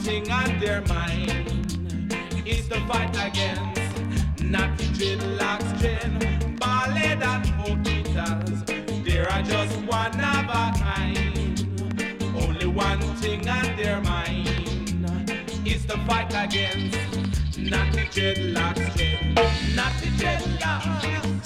thing on their mind is the fight against naughty dreadlocks, gen, ballad and poquitas. They are just one of a kind. Only one thing on their mind is the fight against naughty dreadlocks, gen, naughty dreadlocks.